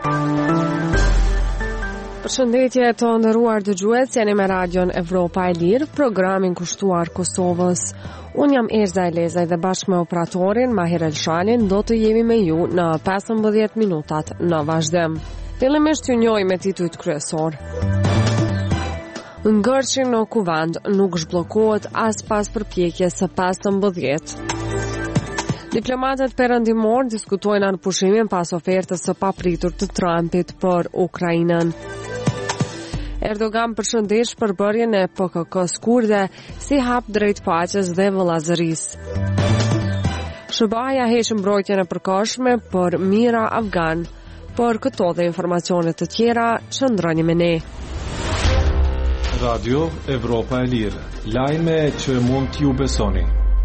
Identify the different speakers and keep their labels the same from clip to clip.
Speaker 1: Përshëndetje të nderuar dëgjues, jeni me Radion Evropa e Lirë, programin kushtuar Kosovës. Unë jam Erza Elezaj dhe bashkë me operatorin Mahir Elshanin do të jemi me ju në 15 minutat në vazhdim. Fillimisht ju njohim me titujt kryesor. Ngërçi në kuvend nuk zhbllokohet as pas përpjekjes së 15. Diplomatët perëndimor diskutojnë anë pushimin pas ofertës së papritur të Trumpit për Ukrainën. Erdogan përshëndes përbërjen e PKK-s kurde si hap drejt paqes dhe vëllazërisë. SBA heq mbrojtjen e përkohshme për mira afgan. Për këto dhe informacione të tjera, qëndroni me ne.
Speaker 2: Radio Evropa e Lirë, lajme që mund t'ju besoni.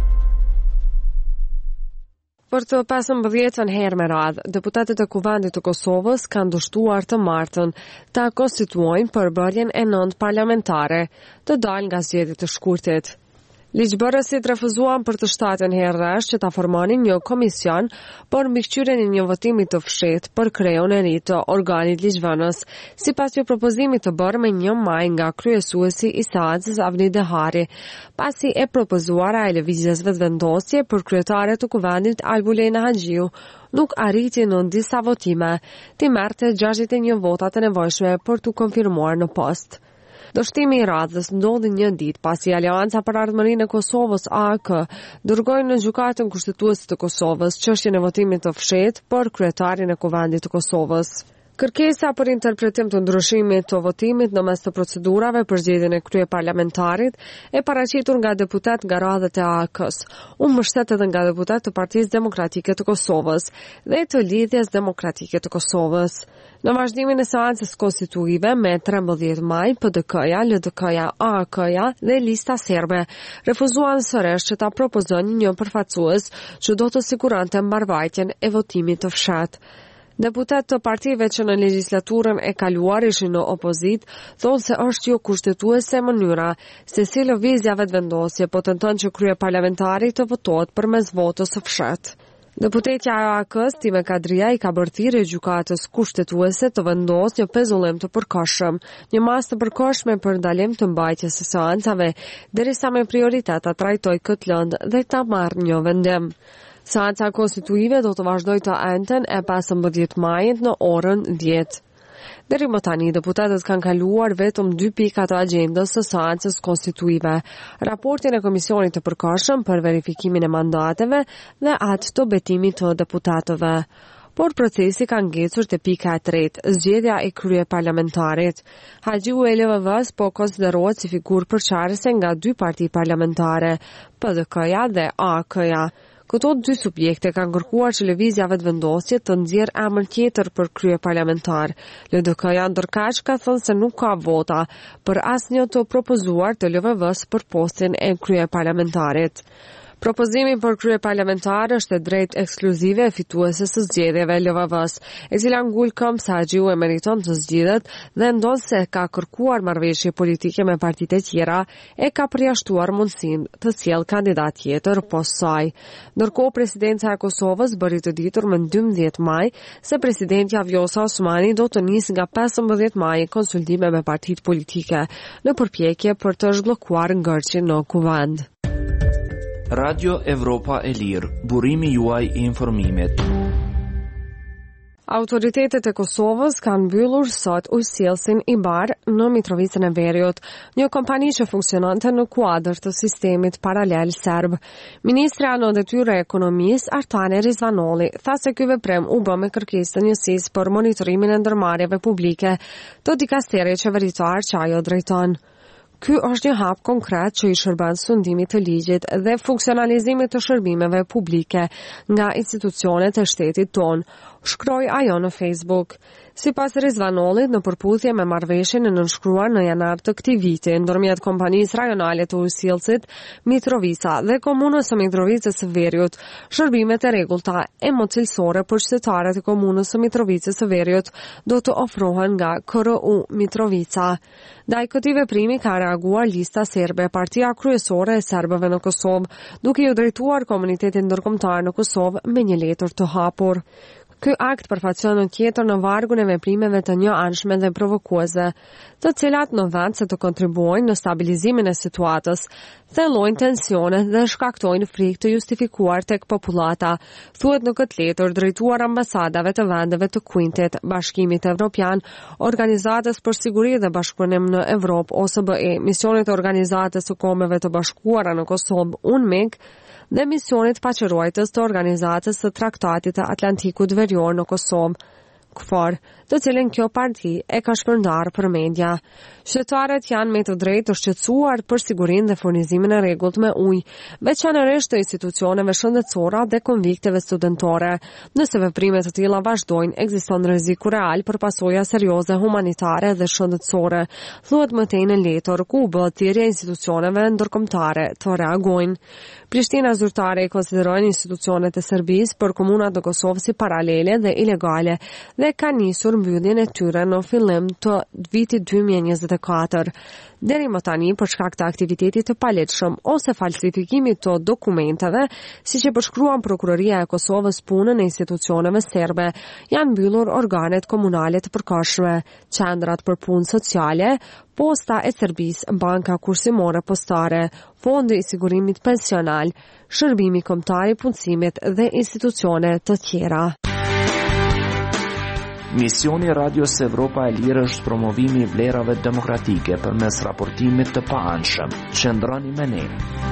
Speaker 1: Për të 15 herë me radhë, deputatët e Kuvendit të Kosovës kanë dështuar të martën ta konstituojnë përbërjen e 9 parlamentare, të dalë nga zgjedhjet e shkurtit. Ligjbërësit refuzuan për të 7 herë rresht që ta formonin një komision për mbikëqyrjen e një votimi të fshehtë për kreun e ri të organit ligjvënës, sipas një propozimi të bërë me 1 maj nga kryesuesi i seancës Avni Dehari, pasi e propozuara e lëvizjes vetëvendosje për kryetare të Kuvendit Albulena Haxhiu nuk arriti në disa votime, të merrte 61 votat e nevojshme për të konfirmuar në post. Dështimi i radhës ndodhi një ditë pasi Aleanca për Ardhmërinë e Kosovës AAK dërgoi në Gjykatën Kushtetuese të Kosovës çështjen e votimit të fshehtë për kryetarin e Kuvendit të Kosovës. Kërkesa për interpretim të ndryshimit të votimit në mes të procedurave për zgjedhjen e kryeparlamentarit e paraqitur nga deputet nga radhët e AAK-s, u mbështet edhe nga deputet të Partisë Demokratike të Kosovës dhe të Lidhjes Demokratike të Kosovës. Në vazhdimin e seancës konstituive me 13 maj, PDK-ja, LDK-ja, AAK-ja dhe Lista Serbe refuzuan sërish që ta propozojnë një përfaqësues që do të siguronte mbarvajtjen e votimit të fshehtë. Deputet të partive që në legjislaturën e kaluar ishin në opozit, thonë se është jo kushtetuese mënyra se si lëvizja vetëvendosje po tenton që kryeparlamentari të votohet përmes votës së fshehtë. Deputetja e AAK-s, Time Kadria, i ka bërë thirrje gjykatës kushtetuese të vendosë një pezullim të përkohshëm, një masë të përkohshme për ndalim të mbajtjes së seancave, derisa me prioritet ta trajtojë këtë lëndë dhe ta marrë një vendim. Seanca konstituive do të vazhdoj të enten e 15 majit në orën 10. Deri më tani, deputatët kanë kaluar vetëm 2 pika të agjendës së seancës konstituive, raportin e komisionit të përkohshëm për verifikimin e mandateve dhe atë të betimit të deputatëve. Por procesi ka ngecur te pika e 3, zgjedhja e kryeparlamentarit. Haxhiu e LVV-s po konsiderohet si figurë përçarëse nga 2 parti parlamentare, PDK-ja dhe AAK-ja. Këto 2 subjekte kanë kërkuar që lëvizja vetëvendosje të nxjerrë emër tjetër për kryeparlamentar. LDK-ja ndërkaq ka thënë se nuk ka vota për asnjë të propozuar të LVV-s për postin e kryeparlamentarit. Propozimi për kryeparlamentar është e drejtë ekskluzive e fitueses së zgjedhjeve LVV-s, e cila ngul këmbë se Haxhiu e meriton të zgjidhet dhe ndonë se ka kërkuar marrëveshje politike me partitë e tjera, e ka përjashtuar mundësinë të sjellë kandidat tjetër post saj. Ndërkohë, presidenca e Kosovës bëri të ditur më 12 maj se presidentja Vjosa Osmani do të nisë nga 15 maj konsultime me partitë politike në përpjekje për të zhbllokuar ngërçin në kuvend.
Speaker 3: Radio Evropa e Lirë, burimi juaj i informimit.
Speaker 1: Autoritetet e Kosovës kanë mbyllur sot ujësjellsin i barë në Mitrovicën e Veriut, një kompani që funksiononte në kuadër të sistemit paralel serb. Ministra në detyrë e ekonomisë, Artane Rizvanoli, tha se ky veprim u bë me kërkesë të njësisë për monitorimin e ndërmarrjeve publike të dikasterit qeveritar që ajo drejton. Ky është një hap konkret që i shërben sundimit të ligjit dhe funksionalizimit të shërbimeve publike nga institucionet e shtetit ton, shkroi ajo në Facebook. Sipas Rizvanolit, në përputhje me marrëveshjen e nënshkruar në janar të këtij viti ndërmjet kompanisë rajonale të ujësjellësit Mitrovica dhe komunës së Mitrovicës së Veriut, shërbimet e rregullta e mocilësore për qytetarët e komunës së Mitrovicës së Veriut do të ofrohen nga KRU Mitrovica. Ndaj këtij veprimi ka reaguar Lista Serbe, partia kryesore e serbëve në Kosovë, duke ju drejtuar komunitetin ndërkombëtar në Kosovë me një letër të hapur. Ky akt përfaqëson në tjetër në vargun e veprimeve të njëanshme dhe provokuese, të cilat në vend se të kontribuojnë në stabilizimin e situatës, thellojnë tensione dhe shkaktojnë frikë të justifikuar tek popullata, thuhet në këtë letër drejtuar ambasadave të vendeve të Quintet, Bashkimit Evropian, Organizatës për Siguri dhe Bashkëpunim në Evropë OSBE, misionit të Organizatës së Kombeve të Bashkuara në Kosovë UNMIK dhe misionit paqëruajtës të Organizatës së Traktatit të Atlantikut Verior në Kosovë, KFOR, të cilën kjo parti e ka shpërndarë për media. Qytetarët janë me të drejtë të shqetësuar për sigurinë dhe furnizimin e rregullt me ujë, veçanërisht të institucioneve shëndetësore dhe konvikteve studentore. Nëse veprime të tilla vazhdojnë, ekziston rreziku real për pasoja serioze humanitare dhe shëndetësore, thuhet më tej në letër ku bëhet thirrje institucioneve ndërkombëtare të reagojnë. Prishtina zyrtare i konsiderojnë institucionet e Serbisë për komunat në Kosovë si paralele dhe ilegale dhe ka nisur mbylljen e tyre në fillim të vitit 2024. Deri më tani, për shkak të aktivitetit të palegjshëm ose falsifikimit të dokumenteve, siç e përshkruan Prokuroria e Kosovës punën e institucioneve serbe, janë mbyllur organet komunale të përkohshme, qendrat për punë sociale, Posta e Serbisë, Banka Kursimore Postare, Fondi i Sigurimit Pensional, Shërbimi Kombëtar i Punësimit dhe institucione të tjera.
Speaker 3: Misioni Radios Evropa e Lirë është promovimi i vlerave demokratike përmes raportimit të paanshëm. Qëndroni me ne.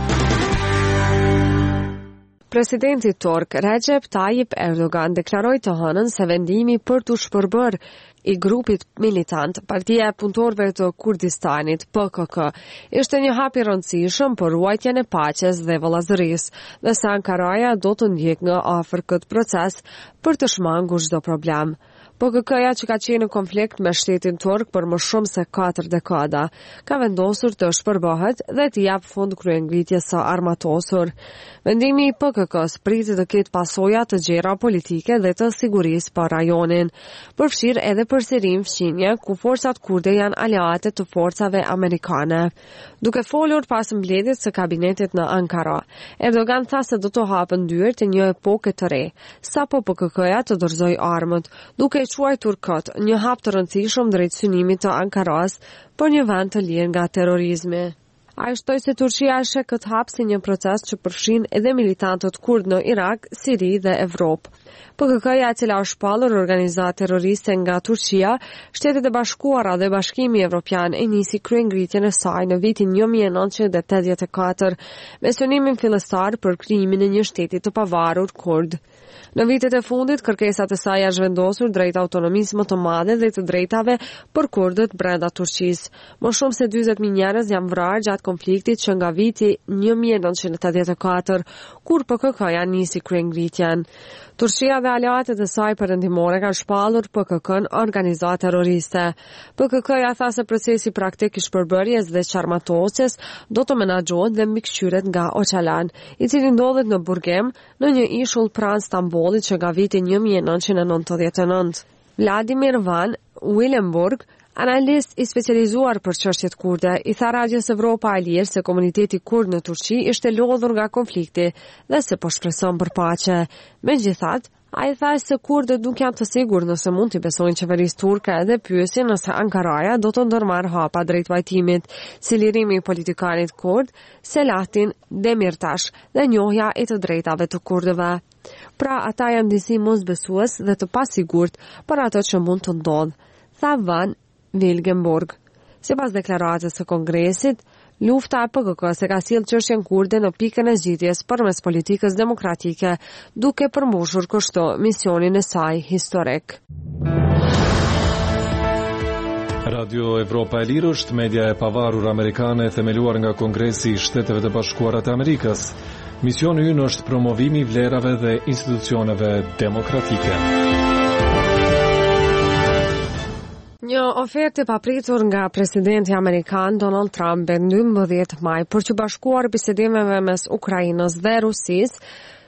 Speaker 1: Presidenti turk Recep Tayyip Erdogan deklaroi të hënën se vendimi për të shpërbërë i grupit militant Partia e Punëtorëve të Kurdistanit PKK ishte një hap i rëndësishëm për ruajtjen e paqes dhe vëllazërisë, dhe se Ankaraja do të ndjek nga afër këtë proces për të shmangur çdo problem. PKK-ja, që ka qenë në konflikt me shtetin turk për më shumë se 4 dekada, ka vendosur të shpërbohet dhe të jap fund kryengritjes së armatosur. Vendimi i PKK-s pritet të ketë pasoja të gjera politike dhe të sigurisë për rajonin. Përfshirë edhe përsërim fqinje ku forcat kurde janë aleate të forcave amerikane. Duke folur pas mbledhjes së kabinetit në Ankara, Erdogan tha se do të hapen dyert e një epoke të re, sapo PKK-ja të dorëzoj armët, duke quajtur këtë një hap të rëndësishëm drejt synimit të Ankaras për një vend të lirë nga terrorizmi. Ai shtoi se Turqia e sheh këtë hap si një proces që përfshin edhe militantët kurd në Irak, Siri dhe Evropë. PKK-ja, e cila është shpallur organizatë terroriste nga Turqia, Shtetet e Bashkuara dhe Bashkimi Evropian e nisi kryengritjen e saj në vitin 1984 me synimin fillestar për krijimin e një shteti të pavarur kurd. Në vitet e fundit, kërkesat e saj janë zhvendosur drejt autonomisë më të madhe dhe të drejtave për kurdët brenda Turqisë. Më shumë se 40.000 njerëz janë vrarë gjatë konfliktit që nga viti 1984, kur PKK-ja nisi kryengritjen. Turqia dhe aleatet e saj perëndimore kanë shpallur PKK-n organizatë terroriste. PKK-ja tha se procesi praktik i shpërbërjes dhe qarmatosjes do të menaxhohet dhe mbikëqyret nga Öcalan, i cili ndodhet në Burgem, në një ishull pranë Stambollit që nga viti 1999. Vladimir Van Willenburg, analist i specializuar për çështjet kurde, i tha Radios Evropa e Lirë se komuniteti kurd në Turqi ishte lodhur nga konflikti dhe se po shpreson për paqe. Megjithatë, ai tha se kurdët nuk janë të sigurt nëse mund t'i besojnë qeverisë turke dhe pyesin nëse Ankaraja do të ndërmarrë hapa drejt vajtimit, si lirimi i politikanit kurd Selahattin Demirtash dhe njohja e të drejtave të kurdëve. Pra, ata janë disi mosbesues dhe të pasigurt për ato që mund të ndodhë, tha Van Wilgenburg. Sipas deklaratës së Kongresit, lufta e PKK-s e ka sjellë çështjen kurde në pikën e zgjidhjes përmes politikës demokratike, duke përmbushur kështu misionin e saj historik.
Speaker 2: Radio Evropa e Lirë është media e pavarur amerikane themeluar nga Kongresi i Shteteve të Bashkuara të Amerikës. Misioni ynë është promovimi i vlerave dhe institucioneve demokratike.
Speaker 1: Një ofertë e papritur nga presidenti amerikan Donald Trump në 12 maj për të bashkuar bisedimeve mes Ukrainës dhe Rusisë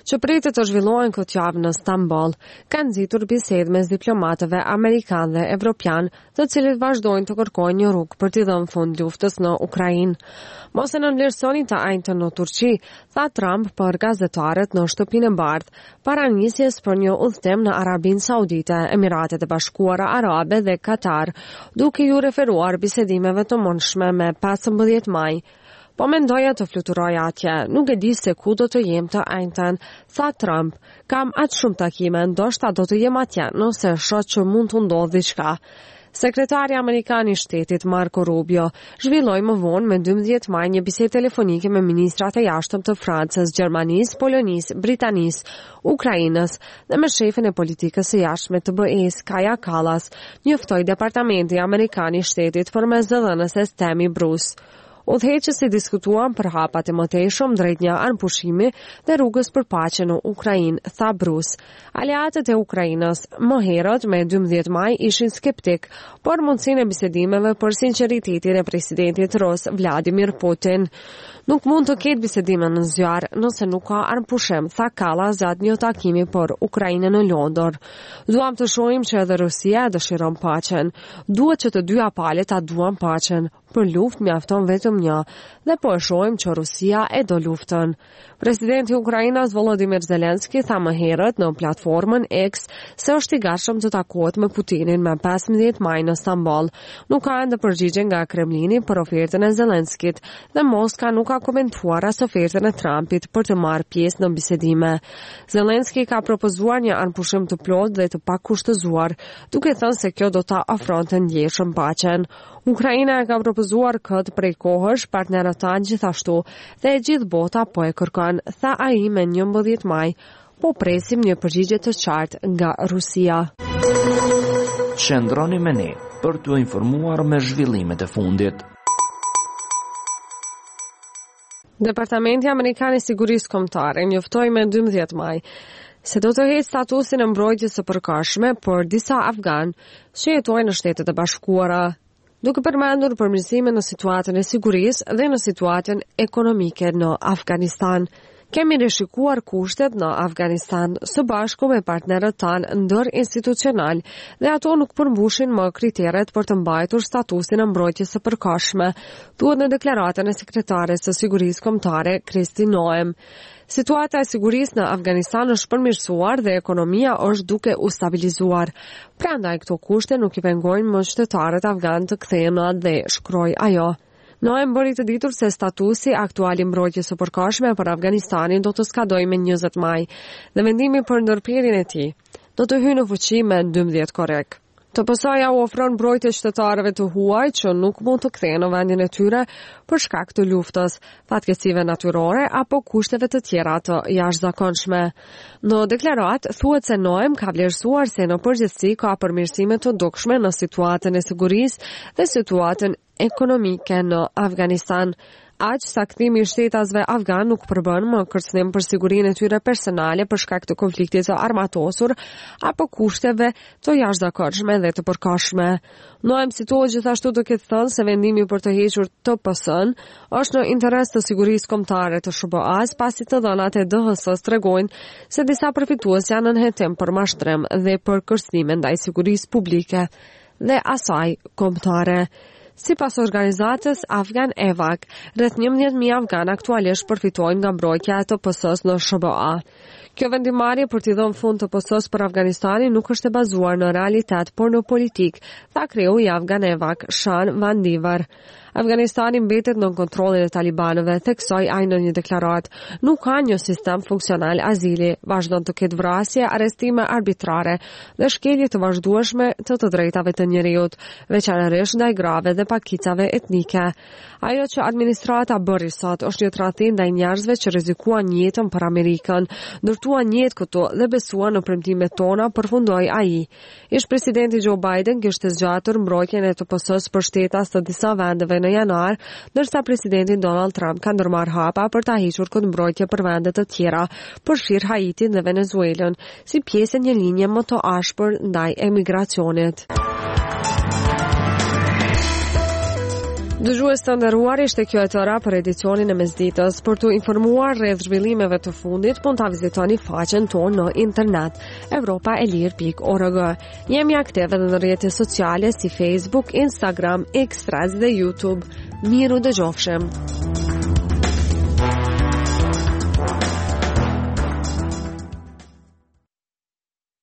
Speaker 1: që pritet të zhvillohen këtë javë në Stamboll, kanë nxitur bisedë mes diplomatëve amerikanë dhe evropian, të cilët vazhdojnë të kërkojnë një rrugë për t'i dhënë fund luftës në Ukrainë. Mos e nënvlerësoni të ajtën në Turqi, tha Trump për gazetarët në Shtëpinë e Bardhë, para nisjes për një udhëtim në Arabinë Saudite, Emiratet e Bashkuara Arabe dhe Katar, duke ju referuar bisedimeve të mundshme me 15 maj. Po mendoja të fluturoja atje, nuk e di se ku do të jem të ajtën, tha Trump. Kam aq shumë takime, ndoshta do të jem atje, nëse shoh që mund të ndodhë diçka. Sekretari Amerikan i Shtetit Marco Rubio zhvilloi më vonë me 12 maj një bisedë telefonike me ministrat e jashtëm të Francës, Gjermanisë, Polonisë, Britanisë, Ukrainës dhe me shefin e politikës së jashtme të BE-s, Kaja Kallas, njoftoi Departamenti Amerikan i Shtetit përmes dhënëses Tammy Bruce. Udhëheqësit diskutuan për hapat e mëtejshëm drejt një anëpushimi dhe rrugës për paqe në Ukrainë, tha Bruce. Aleatët e Ukrainës më herët me 12 maj ishin skeptik por mundësinë e bisedimeve për sinqeritetin e presidentit rus Vladimir Putin. Nuk mund të ketë bisedime në zjarr nëse nuk ka anëpushim, tha Kallas gjatë një takimi për Ukrainën në Londër. Duam të shohim që edhe Rusia dëshiron paqen. Duhet që të dyja palët ta duan paqen. Për luftë mjafton vetëm një, dhe po e shohim që Rusia e do luftën. Presidenti i Ukrainës Volodymyr Zelensky tha më herët në platformën X se është i gatshëm të takohet me Putinin me 15 maj në Stamboll. Nuk ka ende përgjigje nga Kremlini për ofertën e Zelenskit dhe Moska nuk ka komentuar as ofertën e Trumpit për të marrë pjesë në bisedime. Zelensky ka propozuar një anëpushim të plotë dhe të pakushtëzuar, duke thënë se kjo do ta ofronte ndjeshëm paqen. Ukraina e ka propozuar këtë prej kohësh partnerët tanë gjithashtu dhe e gjithë bota po e kërkon, tha ai me 11 maj, po presim një përgjigje të qartë nga Rusia.
Speaker 3: Qëndroni me ne për t'u informuar me zhvillimet e fundit.
Speaker 1: Departamenti Amerikan i Sigurisë Kombëtare njoftoi me 12 maj se do të heqë statusin e mbrojtjes së përkohshme për disa afgan që jetojnë në Shtetet e Bashkuara, duke përmendur përmirësime në situatën e sigurisë dhe në situatën ekonomike në Afganistan. Kemi rishikuar kushtet në Afganistan së bashku me partnerët tanë ndër institucional dhe ato nuk përmbushin më kriteret për të mbajtur statusin e mbrojtjes së përkohshme, thuhet në deklaratën e sekretares së Sigurisë Kombëtare Kristi Noem. Situata e sigurisë në Afganistan është përmirësuar dhe ekonomia është duke u stabilizuar. Prandaj këto kushte nuk i pengojnë më qytetarët afgan të kthehen në atë dhe shkroi ajo. Noem bëri të ditur se statusi aktual i mbrojtjes së përkohshme për Afganistanin do të skadojë me 20 maj dhe vendimi për ndërprerjen e tij do të hyjë në fuqi me 12 korrik. TPS-ja u ofron mbrojtje qytetarëve të huaj që nuk mund të kthehen në vendin e tyre për shkak të luftës, fatkeqësive natyrore apo kushteve të tjera të jashtëzakonshme. Në deklaratë thuhet se Noem ka vlerësuar se në përgjithësi ka përmirësime të dukshme në situatën e sigurisë dhe situatën ekonomike në Afganistan. Aq sa kthimi i shtetasve afgan nuk përbën më kërcënim për sigurinë e tyre personale për shkak të konfliktit të armatosur apo kushteve të jashtëzakonshme dhe të përkohshme. Noem citohet gjithashtu duke thënë se vendimi për të hequr TPS-n është në interes të sigurisë kombëtare të SBA-s, pasi të dhënat e DHS-s tregojnë se disa përfitues janë në hetim për mashtrim dhe për kërcënime ndaj sigurisë publike dhe asaj kombëtare. Si pas organizatës Afgan Evak, rreth 11.000 afgan aktualisht përfitojnë nga mbrojtja e TPS-s në SBA. Kjo vendimmarrje për t'i dhënë fund TPS-s për Afganistanin nuk është e bazuar në realitet, por në politik, tha kreu i Afgan Evak, Shan Vandivar. Afganistani mbetet në kontrollin e talibanëve, theksoi ai në një deklaratë. Nuk ka një sistem funksional azili, vazhdon të ketë vrasje, arrestime arbitrare dhe shkelje të vazhdueshme të drejtave të njerëzit, veçanërisht ndaj grave dhe pakicave etnike. Ajo që administrata bëri sot është një tradhtim ndaj njerëzve që rrezikuan jetën për Amerikën, ndërtuan jetë këtu dhe besuan në premtimet tona, përfundoi ai. Ish presidenti Joe Biden kishte zgjatur mbrojtjen e TPS-s për shtetas të disa vendeve në janar, ndërsa presidenti Donald Trump ka ndërmarrë hapa për ta hequr këtë mbrojtje për vende të tjera, përfshir Haitin dhe Venezuelën, si pjesë e një linje më të ashpër ndaj emigracionit. Dëgjues të nderuar, ishte kjo e tëra për edicionin e mesditës. Për të informuar rreth zhvillimeve të fundit, mund ta vizitoni faqen tonë në internet europaelir.org. Jemi aktive edhe në rrjetet sociale si Facebook, Instagram, X dhe YouTube. Miru dëgjofshim.